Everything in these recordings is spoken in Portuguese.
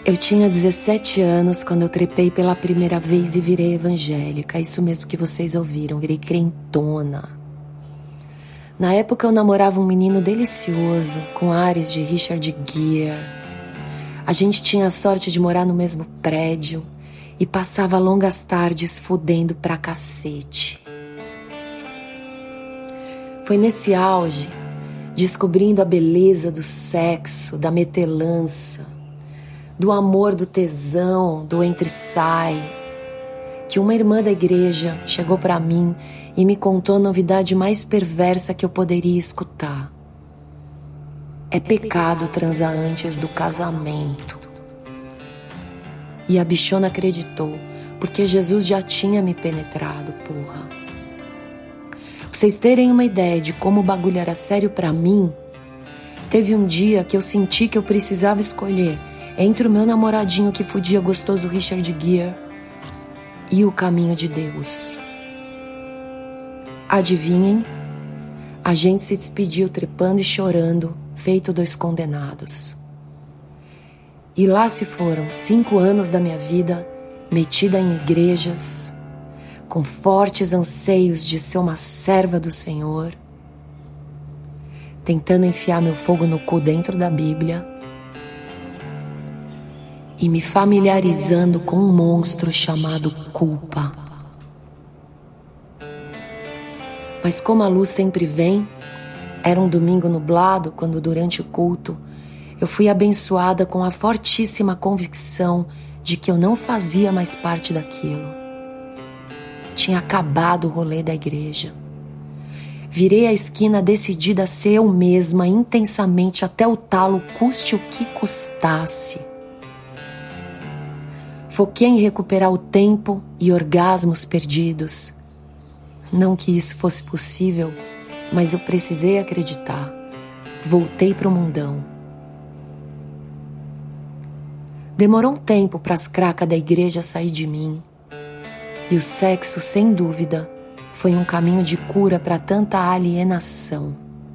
Eu tinha 17 anos quando eu trepei pela primeira vez e virei evangélica. Isso mesmo que vocês ouviram, virei crentona. Na época eu namorava um menino delicioso, com ares de Richard Gere. A gente tinha a sorte de morar no mesmo prédio e passava longas tardes fudendo pra cacete. Foi nesse auge, descobrindo a beleza do sexo, da metelança, do amor, do tesão, do entre-sai, que uma irmã da igreja chegou pra mim e me contou a novidade mais perversa que eu poderia escutar. É pecado transar antes do casamento. E a bichona acreditou, porque Jesus já tinha me penetrado, porra. Pra vocês terem uma ideia de como o bagulho era sério pra mim, teve um dia que eu senti que eu precisava escolher entre o meu namoradinho que fudia gostoso Richard Gere e o caminho de Deus. Adivinhem? A gente se despediu trepando e chorando, feito dois condenados. E lá se foram 5 anos da minha vida metida em igrejas, com fortes anseios de ser uma serva do Senhor, tentando enfiar meu fogo no cu dentro da Bíblia e me familiarizando com um monstro chamado culpa. Mas como a luz sempre vem, era um domingo nublado quando durante o culto eu fui abençoada com a fortíssima convicção de que eu não fazia mais parte daquilo. Tinha acabado o rolê da igreja. Virei a esquina decidida a ser eu mesma intensamente até o talo, custe o que custasse. Foquei em recuperar o tempo e orgasmos perdidos. Não que isso fosse possível, mas eu precisei acreditar. Voltei pro mundão. Demorou um tempo para as cracas da igreja sair de mim. E o sexo, sem dúvida, foi um caminho de cura para tanta alienação.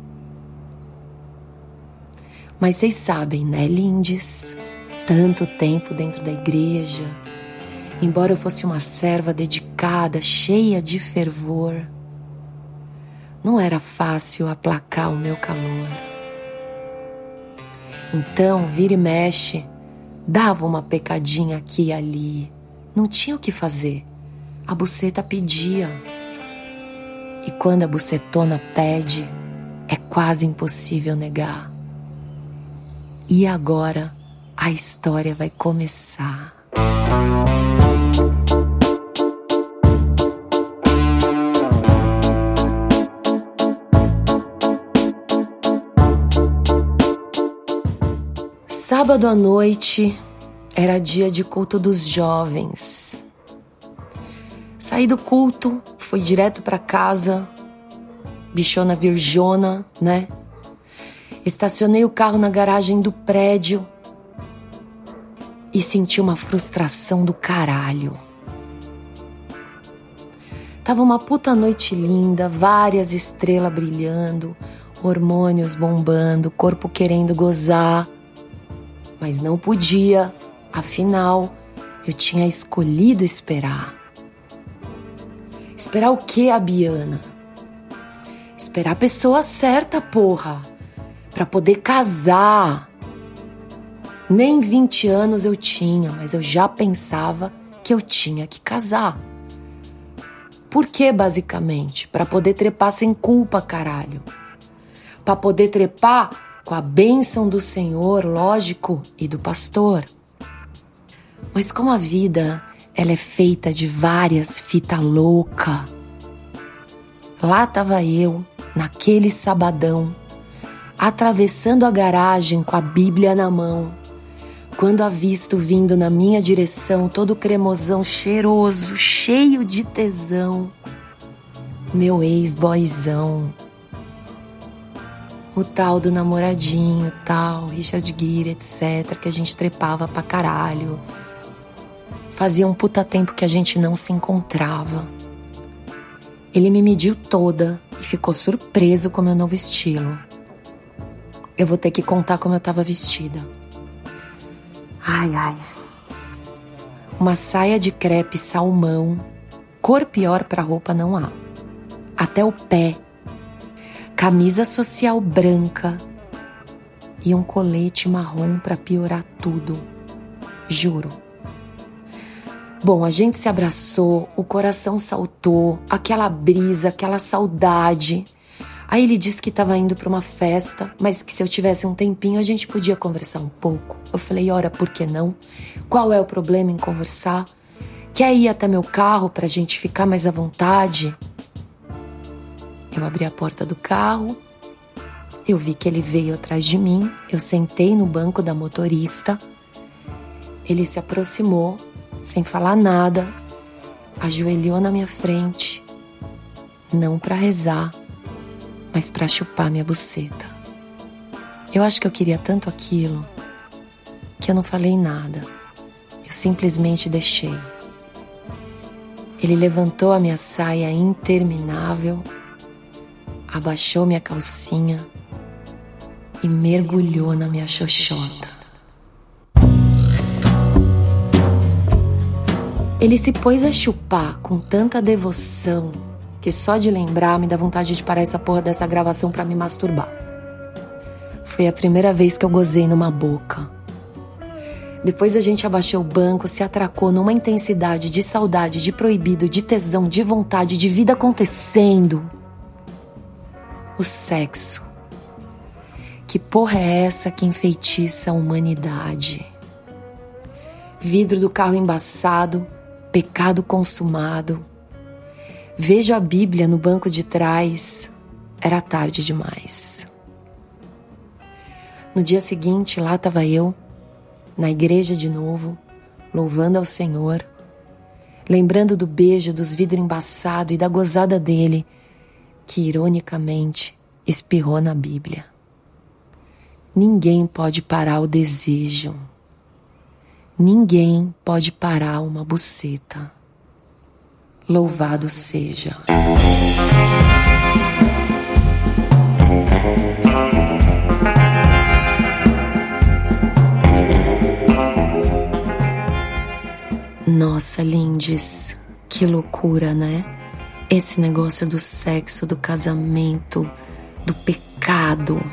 Mas vocês sabem, né, lindes? Tanto tempo dentro da igreja, embora eu fosse uma serva dedicada, cheia de fervor, não era fácil aplacar o meu calor. Então, vira e mexe, dava uma pecadinha aqui e ali. Não tinha o que fazer. A buceta pedia. E quando a bucetona pede, é quase impossível negar. E agora a história vai começar. Sábado à noite era dia de culto dos jovens. Saí do culto, fui direto pra casa, bichona virjona, né? Estacionei o carro na garagem do prédio e senti uma frustração do caralho. Tava uma puta noite linda, várias estrelas brilhando, hormônios bombando, corpo querendo gozar. Mas não podia, afinal, eu tinha escolhido esperar. Esperar o quê, Abiana? Esperar a pessoa certa, porra, pra poder casar. Nem 20 anos eu tinha, mas eu já pensava que eu tinha que casar. Por quê, basicamente? Pra poder trepar sem culpa, caralho. Pra poder trepar com a bênção do Senhor, lógico, e do pastor. Mas como a vida, ela é feita de várias fitas loucas. Lá tava eu, naquele sabadão, atravessando a garagem com a Bíblia na mão, quando avisto vindo na minha direção, todo cremosão, cheiroso, cheio de tesão, meu ex-boyzão. O tal do namoradinho, tal, Richard Gere, etc, que a gente trepava pra caralho. Fazia um puta tempo que a gente não se encontrava. Ele me mediu toda e ficou surpreso com meu novo estilo. Eu vou ter que contar como eu tava vestida. Ai, ai. Uma saia de crepe salmão, cor pior pra roupa não há. Até o pé. Camisa social branca e um colete marrom pra piorar tudo. Juro. Bom, a gente se abraçou, o coração saltou, aquela brisa, aquela saudade. Aí ele disse que estava indo para uma festa, mas que se eu tivesse um tempinho a gente podia conversar um pouco. Eu falei, ora, por que não? Qual é o problema em conversar? Quer ir até meu carro pra gente ficar mais à vontade? Eu abri a porta do carro, eu vi que ele veio atrás de mim, eu sentei no banco da motorista, ele se aproximou, sem falar nada, ajoelhou na minha frente, não pra rezar, mas pra chupar minha buceta. Eu acho que eu queria tanto aquilo que eu não falei nada. Eu simplesmente deixei. Ele levantou a minha saia interminável, abaixou minha calcinha e mergulhou na minha xoxota. Ele se pôs a chupar com tanta devoção que só de lembrar me dá vontade de parar essa porra dessa gravação pra me masturbar. Foi a primeira vez que eu gozei numa boca. Depois a gente abaixou o banco, se atracou numa intensidade de saudade, de proibido, de tesão, de vontade, de vida acontecendo. O sexo. Que porra é essa que enfeitiça a humanidade? Vidro do carro embaçado, pecado consumado. Vejo a Bíblia no banco de trás. Era tarde demais. No dia seguinte, lá estava eu, na igreja de novo, louvando ao Senhor, lembrando do beijo, dos vidros embaçados e da gozada dele, que ironicamente espirrou na Bíblia. Ninguém pode parar o desejo. Ninguém pode parar uma buceta. Louvado seja. Nossa, lindes, que loucura, né? Esse negócio do sexo, do casamento, do pecado.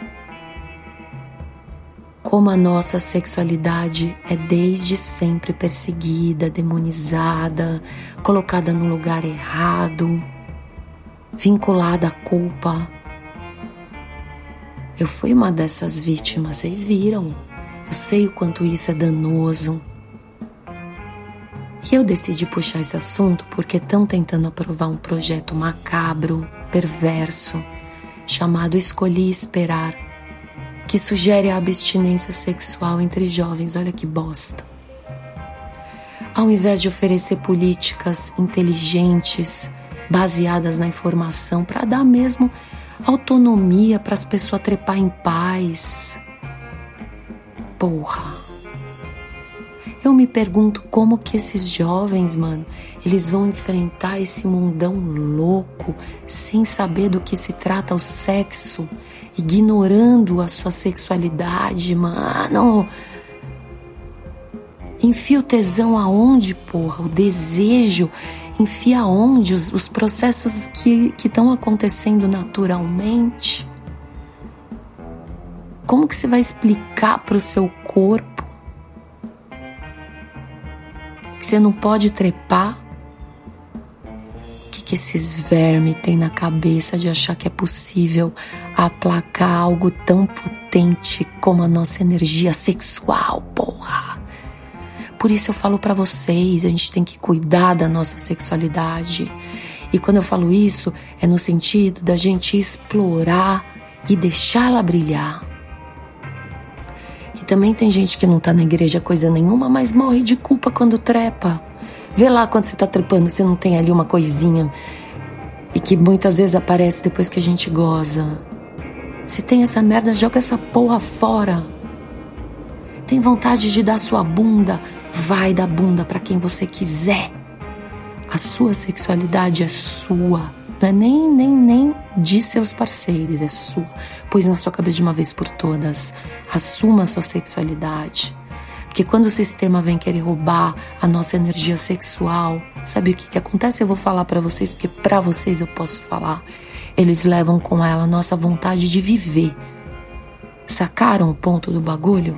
Como a nossa sexualidade é desde sempre perseguida, demonizada, colocada no lugar errado, vinculada à culpa. Eu fui uma dessas vítimas, vocês viram? Eu sei o quanto isso é danoso. E eu decidi puxar esse assunto porque estão tentando aprovar um projeto macabro, perverso, chamado Escolhi Esperar, que sugere a abstinência sexual entre jovens. Olha que bosta. Ao invés de oferecer políticas inteligentes, baseadas na informação, para dar mesmo autonomia para as pessoas trepar em paz. Porra. Eu me pergunto como que esses jovens, mano, eles vão enfrentar esse mundão louco, sem saber do que se trata o sexo, ignorando a sua sexualidade, mano. Enfia o tesão aonde, porra? O desejo, enfia aonde? Os processos que estão acontecendo naturalmente. Como que você vai explicar pro seu corpo que você não pode trepar? O que esses vermes têm na cabeça de achar que é possível aplacar algo tão potente como a nossa energia sexual, porra? Por isso eu falo pra vocês, a gente tem que cuidar da nossa sexualidade. E quando eu falo isso, é no sentido da gente explorar e deixá-la brilhar. Que também tem gente que não tá na igreja coisa nenhuma, mas morre de culpa quando trepa. Vê lá quando você tá trepando, você não tem ali uma coisinha e que muitas vezes aparece depois que a gente goza. Se tem essa merda, joga essa porra fora. Tem vontade de dar sua bunda? Vai dar bunda pra quem você quiser. A sua sexualidade é sua. Não é nem de seus parceiros, é sua. Pois na sua cabeça de uma vez por todas. Assuma a sua sexualidade. Porque quando o sistema vem querer roubar a nossa energia sexual, sabe o que acontece? Eu vou falar pra vocês, porque pra vocês eu posso falar. Eles levam com ela a nossa vontade de viver. Sacaram o ponto do bagulho?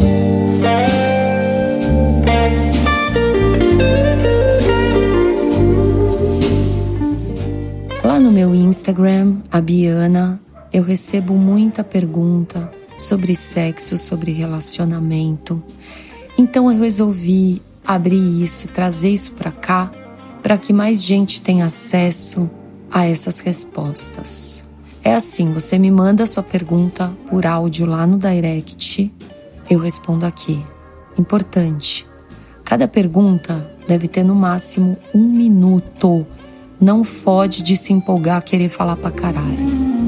Lá no meu Instagram, a Biana, eu recebo muita pergunta sobre sexo, sobre relacionamento. Então eu resolvi abrir isso, trazer isso pra cá, para que mais gente tenha acesso a essas respostas. É assim, você me manda a sua pergunta por áudio lá no direct, eu respondo aqui. Importante, cada pergunta deve ter no máximo 1 minuto. Não fode de se empolgar, querer falar pra caralho.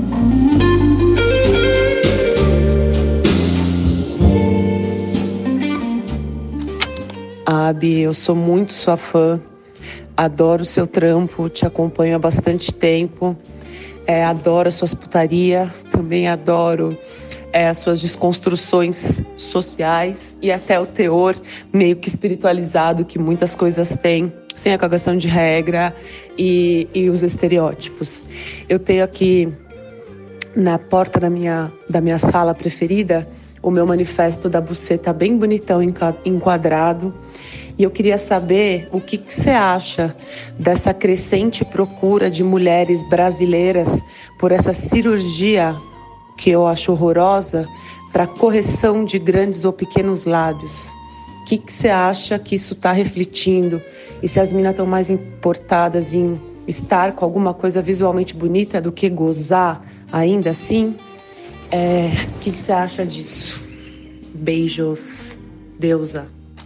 Abi, eu sou muito sua fã, adoro o seu trampo, te acompanho há bastante tempo, adoro as suas putaria, também adoro as suas desconstruções sociais e até o teor meio que espiritualizado que muitas coisas têm, sem a cagação de regra e os estereótipos. Eu tenho aqui na porta da minha sala preferida o meu manifesto da buceta bem bonitão enquadrado. E eu queria saber o que você acha dessa crescente procura de mulheres brasileiras por essa cirurgia que eu acho horrorosa para correção de grandes ou pequenos lábios. O que você acha que isso está refletindo? E se as meninas estão mais importadas em estar com alguma coisa visualmente bonita do que gozar ainda assim? O que você acha disso? Beijos, deusa.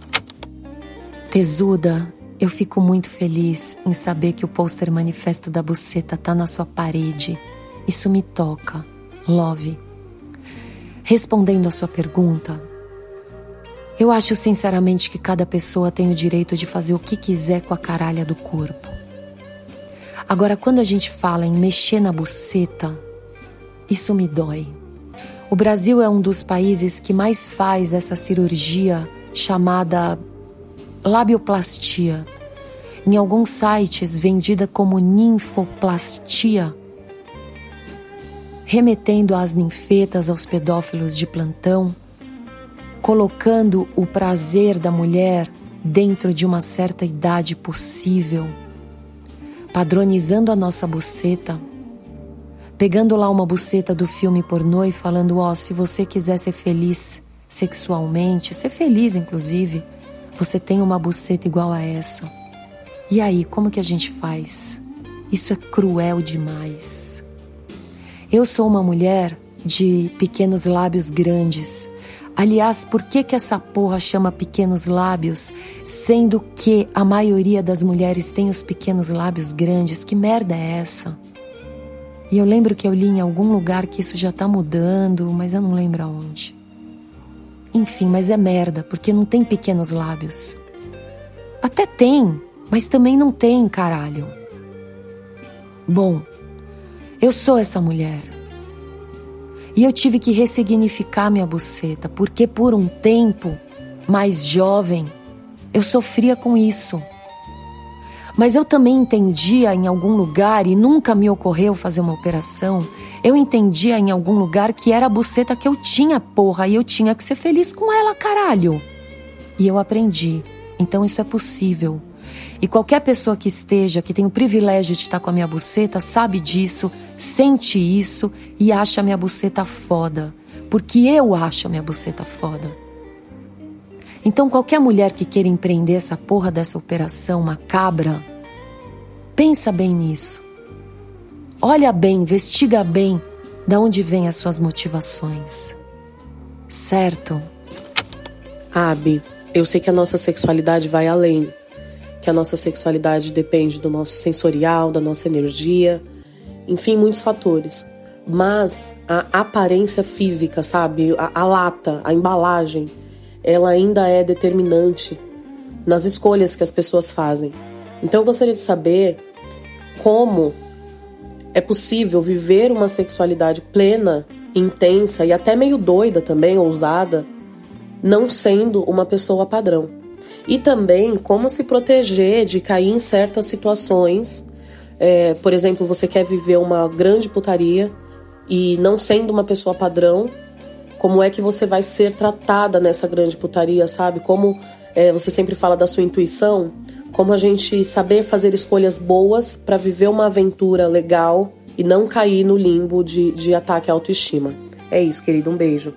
Tesuda, eu fico muito feliz em saber que o pôster manifesto da buceta tá na sua parede. Isso me toca. Love. Respondendo a sua pergunta, eu acho sinceramente que cada pessoa tem o direito de fazer o que quiser com a caralha do corpo. Agora, quando a gente fala em mexer na buceta, isso me dói. O Brasil é um dos países que mais faz essa cirurgia chamada labioplastia. Em alguns sites vendida como ninfoplastia, remetendo às ninfetas, aos pedófilos de plantão, colocando o prazer da mulher dentro de uma certa idade possível, padronizando a nossa buceta, pegando lá uma buceta do filme pornô e falando, se você quiser ser feliz sexualmente, ser feliz inclusive, você tem uma buceta igual a essa. E aí, como que a gente faz? Isso é cruel demais. Eu sou uma mulher de pequenos lábios grandes. Aliás, por que essa porra chama pequenos lábios, sendo que a maioria das mulheres tem os pequenos lábios grandes? Que merda é essa? E eu lembro que eu li em algum lugar que isso já tá mudando, mas eu não lembro aonde. Enfim, mas é merda, porque não tem pequenos lábios. Até tem, mas também não tem, caralho. Bom, eu sou essa mulher. E eu tive que ressignificar minha buceta, porque por um tempo, mais jovem, eu sofria com isso. Mas eu também entendia em algum lugar, e nunca me ocorreu fazer uma operação, eu entendia em algum lugar que era a buceta que eu tinha, porra, e eu tinha que ser feliz com ela, caralho. E eu aprendi. Então isso é possível. E qualquer pessoa que tem o privilégio de estar com a minha buceta, sabe disso, sente isso e acha a minha buceta foda. Porque eu acho a minha buceta foda. Então qualquer mulher que queira empreender essa porra dessa operação macabra, pensa bem nisso. Olha bem, investiga bem de onde vêm as suas motivações. Certo? Abi, eu sei que a nossa sexualidade vai além. Que a nossa sexualidade depende do nosso sensorial, da nossa energia, enfim, muitos fatores. Mas a aparência física, sabe? A lata, a embalagem, ela ainda é determinante nas escolhas que as pessoas fazem. Então eu gostaria de saber como é possível viver uma sexualidade plena, intensa e até meio doida também, ousada, não sendo uma pessoa padrão. E também como se proteger de cair em certas situações. Por exemplo, você quer viver uma grande putaria e não sendo uma pessoa padrão, como é que você vai ser tratada nessa grande putaria, sabe? Como você sempre fala da sua intuição, como a gente saber fazer escolhas boas para viver uma aventura legal e não cair no limbo de ataque à autoestima. É isso, querido. Um beijo.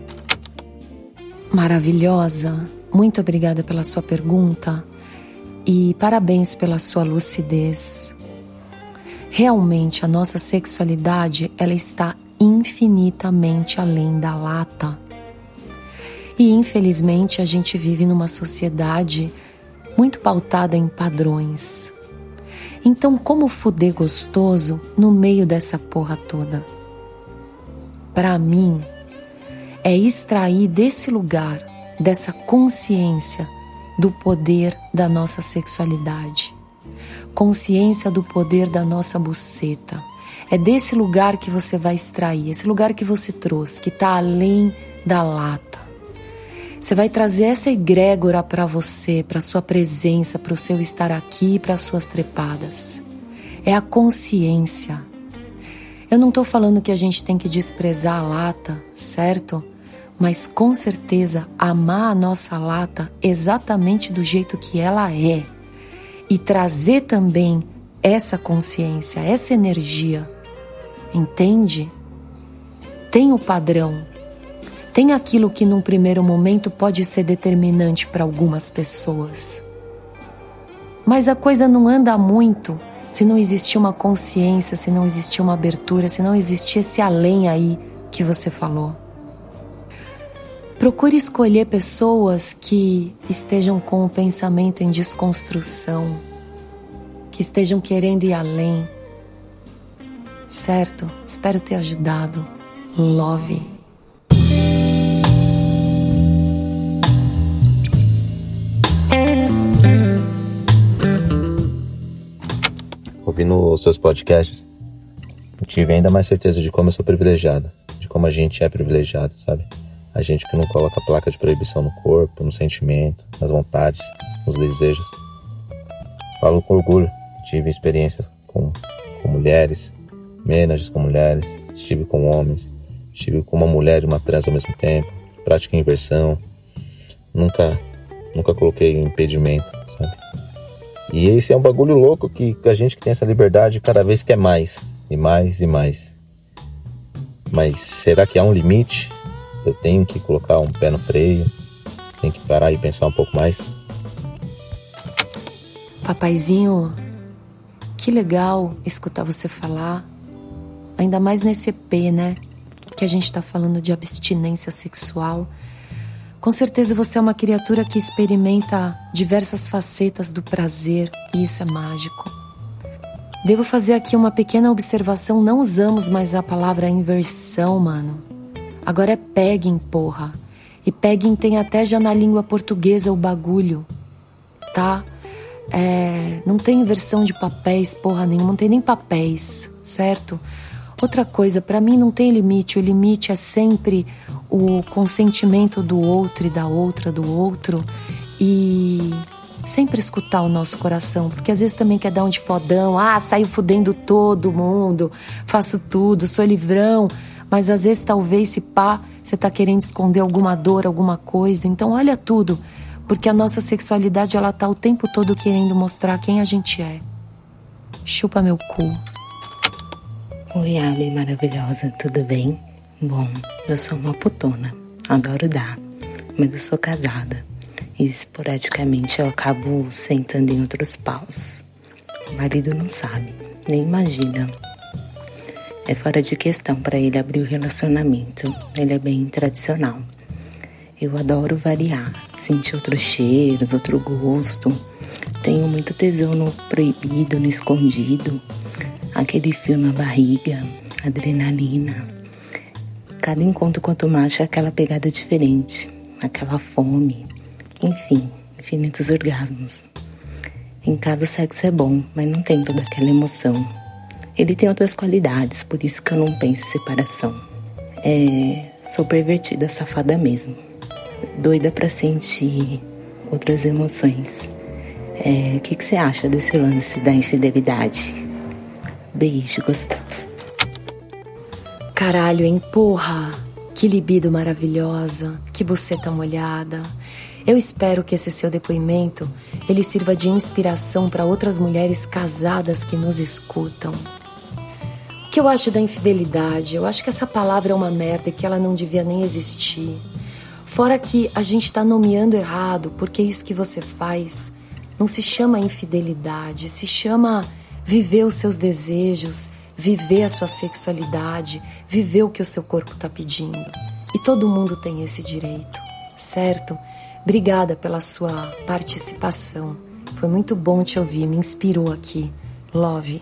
Maravilhosa. Muito obrigada pela sua pergunta e parabéns pela sua lucidez. Realmente, a nossa sexualidade, ela está infinitamente além da lata. E, infelizmente, a gente vive numa sociedade muito pautada em padrões. Então, como fuder gostoso no meio dessa porra toda? Para mim, é extrair desse lugar, dessa consciência do poder da nossa sexualidade. Consciência do poder da nossa buceta. É desse lugar que você vai extrair, esse lugar que você trouxe, que está além da lata. Você vai trazer essa egrégora para você, para sua presença, para o seu estar aqui, para suas trepadas. É a consciência. Eu não estou falando que a gente tem que desprezar a lata, certo? Mas com certeza amar a nossa lata exatamente do jeito que ela é. E trazer também essa consciência, essa energia. Entende? Tem o padrão. Tem aquilo que num primeiro momento pode ser determinante para algumas pessoas. Mas a coisa não anda muito se não existir uma consciência, se não existir uma abertura, se não existir esse além aí que você falou. Procure escolher pessoas que estejam com o pensamento em desconstrução, que estejam querendo ir além. Certo? Espero ter ajudado. Love. Ouvindo os seus podcasts, eu tive ainda mais certeza de como eu sou privilegiado, de como a gente é privilegiado, sabe? A gente que não coloca placa de proibição no corpo, no sentimento, nas vontades, nos desejos. Falo com orgulho, tive experiências com mulheres, menages com mulheres, estive com homens, estive com uma mulher e uma trans ao mesmo tempo, prática inversão, nunca coloquei impedimento, sabe? E esse é um bagulho louco que a gente que tem essa liberdade cada vez quer mais, e mais, e mais. Mas será que há um limite? Eu tenho que colocar um pé no freio, tenho que parar e pensar um pouco mais. Papaizinho, que legal escutar você falar, ainda mais nesse EP, né? Que a gente tá falando de abstinência sexual. Com certeza você é uma criatura que experimenta diversas facetas do prazer, e isso é mágico. Devo fazer aqui uma pequena observação, não usamos mais a palavra inversão, mano. Agora é pegging, porra. E pegging tem até já na língua portuguesa o bagulho, tá? Não tem inversão de papéis, porra nenhuma, não tem nem papéis, certo? Outra coisa, pra mim não tem limite, o limite é sempre o consentimento do outro e da outra, do outro, e sempre escutar o nosso coração, porque às vezes também quer dar um de fodão, saio fudendo todo mundo, faço tudo, sou livrão, mas às vezes talvez se pá, você tá querendo esconder alguma dor, alguma coisa, então olha tudo, porque a nossa sexualidade ela tá o tempo todo querendo mostrar quem a gente é. Chupa meu cu. Oi, Abby maravilhosa, tudo bem? Bom, eu sou uma putona, adoro dar, mas eu sou casada e esporadicamente eu acabo sentando em outros paus. O marido não sabe, nem imagina. É fora de questão para ele abrir o relacionamento, ele é bem tradicional. Eu adoro variar, sentir outros cheiros, outro gosto. Tenho muito tesão no proibido, no escondido. Aquele fio na barriga, adrenalina. Cada encontro com o macho é aquela pegada diferente, aquela fome. Enfim, infinitos orgasmos. Em casa o sexo é bom, mas não tem toda aquela emoção. Ele tem outras qualidades, por isso que eu não penso em separação. Sou pervertida, safada mesmo. doida pra sentir outras emoções. O que você acha desse lance da infidelidade? Beijo gostoso. Caralho, hein, porra! Que libido maravilhosa, que buceta molhada. Eu espero que esse seu depoimento ele sirva de inspiração para outras mulheres casadas que nos escutam. O que eu acho da infidelidade? Eu acho que essa palavra é uma merda e que ela não devia nem existir. Fora que a gente tá nomeando errado, porque isso que você faz não se chama infidelidade, se chama viver os seus desejos, viver a sua sexualidade, viver o que o seu corpo tá pedindo. E todo mundo tem esse direito, certo? Obrigada pela sua participação. Foi muito bom te ouvir, me inspirou aqui. Love.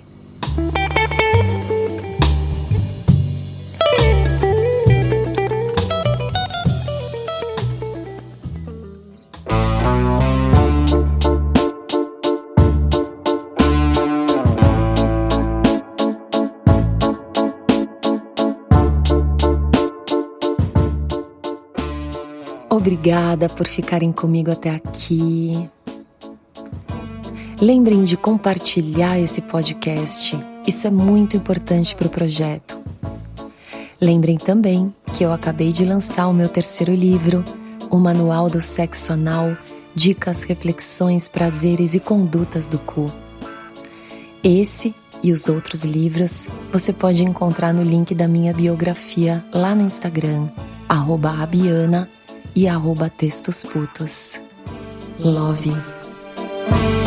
Obrigada por ficarem comigo até aqui. Lembrem de compartilhar esse podcast. Isso é muito importante para o projeto. Lembrem também que eu acabei de lançar o meu terceiro livro, o Manual do Sexo Anal, Dicas, Reflexões, Prazeres e Condutas do Cu. Esse e os outros livros você pode encontrar no link da minha biografia lá no Instagram, @abiana e @textosputos. Love.